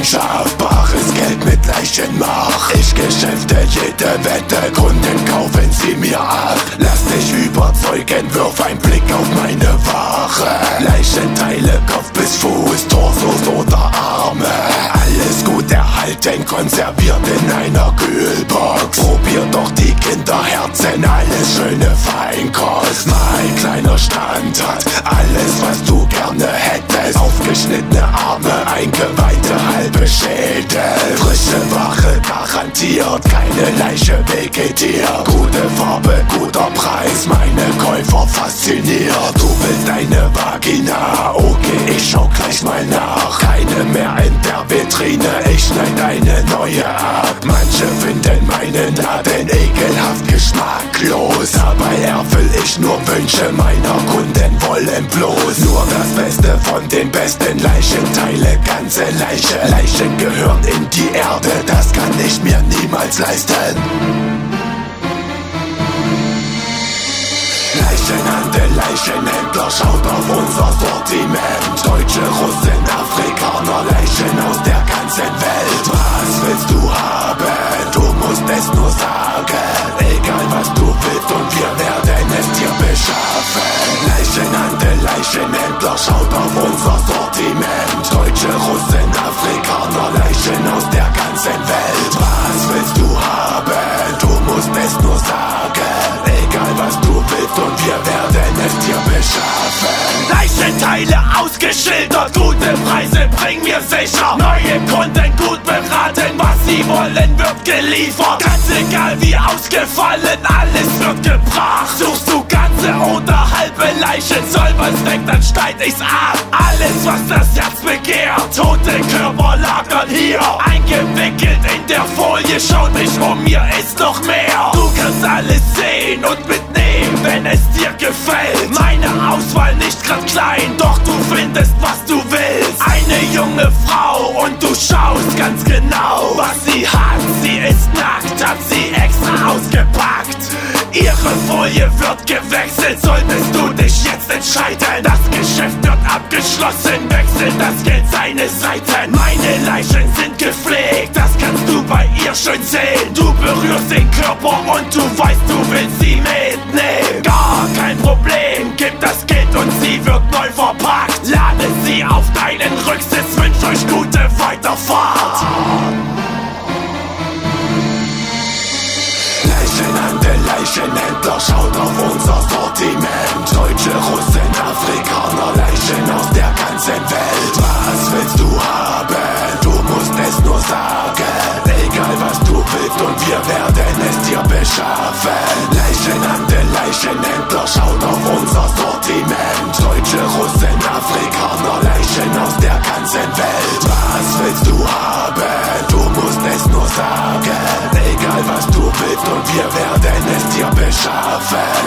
Leidenschaft, bares Geld mit Leichenmach. Ich geschäfte jede Wette, Kunden kaufen sie mir ab. Lass dich überzeugen, wirf einen Blick auf meine Ware. Leichenteile, Kopf bis Fuß, Torsos oder Arme. Alles gut erhalten, konserviert in einer Kühlbox. Probier doch die Kinderherzen, alles schöne Feinkost. Mein kleiner Stand hat alles, was du gerne hättest. Aufgeschnittene Arme, eingeweihte halbe Schädel. Frische Ware garantiert, keine Leiche vegetiert. Gute Farbe, guter Preis, meine Käufer fasziniert. Du willst deine Vagina, okay, ich schau gleich mal nach. Keine mehr in der Vitrine, ich schneid eine neue ab. Manche finden meinen Laden ekelhaft geschmacklos. Dabei erfüll ich nur Wünsche meiner Kunden, wollen bloß nur das Beste von den besten. Leichenteile, ganze Leiche. Leichen gehören in die Erde, das kann ich mir niemals leisten. Leichenhandel, Leichenhändler, schaut auf unser Sortiment. Deutsche, Russen, Afrikaner, Leichen aus der ganzen Welt. Was willst du haben? Du musst es nur sagen. Egal was du willst und wir werden es dir beschaffen. Leichenhandel, Leichenhändler, schaut auf unser Sortiment. Deutsche, Russen, Afrikaner, Leichen aus der ganzen Welt. Was willst du haben? Du musst es nur sagen. Egal was du willst und wir werden es dir beschaffen. Leichenteile ausgeschildert, gute Preise bring mir sicher. Neue Kunden gut beraten, was sie wollen wird geliefert. Ganz egal wie ausgefallen, alles wird gebracht. Suchst du ganze oder halbe Leichen, soll was weg, dann schneid ich's ab. Alles was das Herz begehrt, tote Körper lagern hier. Eingewickelt in der Folie, schau dich um, hier ist noch mehr. Du kannst alles sehen und mitnehmen, wenn es dir gefällt. Meine Auswahl nicht grad klein, doch du findest was du willst. Eine junge Frau und du schaust ganz genau, was sie hat. Sie ist nackt, hat sie extra ausgepackt. Ihre Folie wird gewechselt, solltest du dich jetzt entscheiden. Das Geschäft wird abgeschlossen, wechselt das Geld seine Seiten. Meine Leichen sind gepflegt, das kannst du bei ihr schön sehen. Du berührst den Körper und du weißt, du willst sie mitnehmen. Gar kein Problem, gib das Geld und sie wird neu verpackt. Lade sie auf deinen Rücksitz, wünsch euch gute Weiterfahrt. Leichenhandel, Leichenhändler, schaut auf unser Sortiment. Deutsche, Russen, Afrikaner, Leichen aus der ganzen Welt. Was willst du haben? Du musst es nur sagen. Egal was du willst und wir werden es dir beschaffen. Leichenhandel, Leichenhändler, schaut auf unser Sortiment. Deutsche, Russen, Afrikaner, Leichen aus der ganzen Welt. Was willst du haben? Du musst es nur sagen. Egal was du willst und wir werden es dir beschaffen.